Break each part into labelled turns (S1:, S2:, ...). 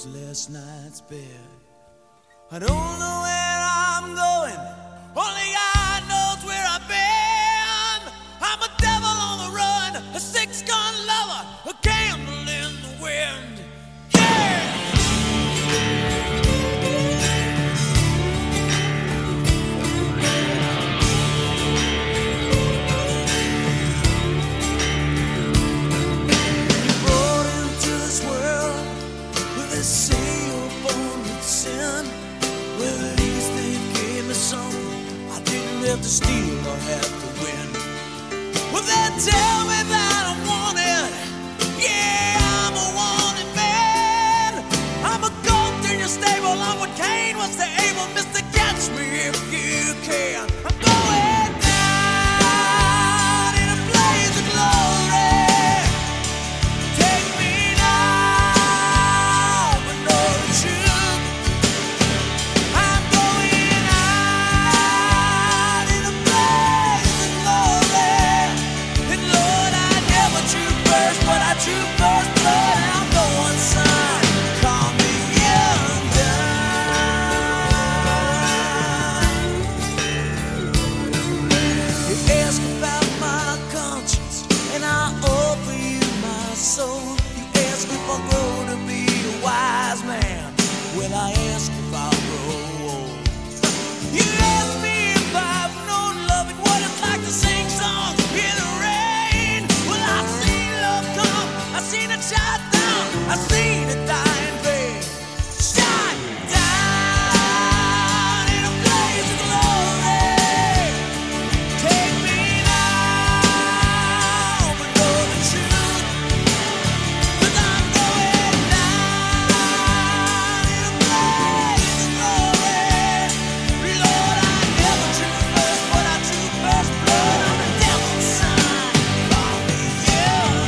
S1: lose last night's bed. I don't know where I'm going, only God knows where I've been. I'm a devil on the run, a six-gun lover, a candle in the wind. Yeah! To steal or have to win. Well, they tell me that I'm wanted. Yeah, I'm a wanted man. I'm a goat in your stable. I'm what Cain was to Abel. Mister, catch me if you can. I'm going down in a blaze of glory. Take me now, but know the truth. I'm going out in a blaze of glory. And Lord, I never drew first, but I drew first blood. I'm the one son. Call me young gun. You ask about my conscience, and I offer you my soul. You ask if I'll grow to be a wise man. Well, I ask if I'll grow old. You ask me if I've known love and what it's like to sing songs in the rain. Well, I've seen love come, I've seen it shut down, I've seen it die in vain. Shut down in a blaze of glory. Take me now, but know the truth. 'Cause I'm going down in a blaze of glory. Lord, I never drew first, but I drew first blood. I'm the devil's son. Call me young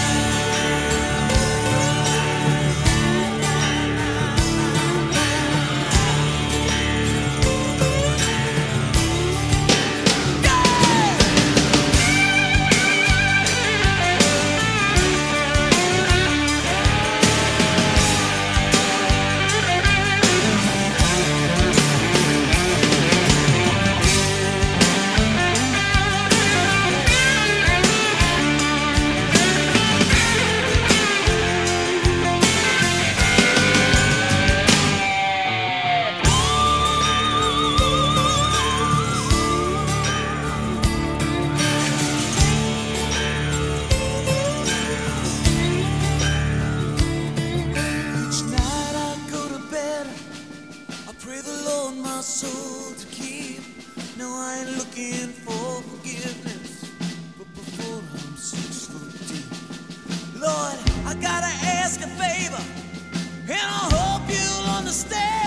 S1: Each night I go to bed, I pray the Lord my soul to keep. No, I ain't looking for forgiveness, but before I'm 6 foot deep. Lord, I gotta ask a favor, and I hope you'll understand.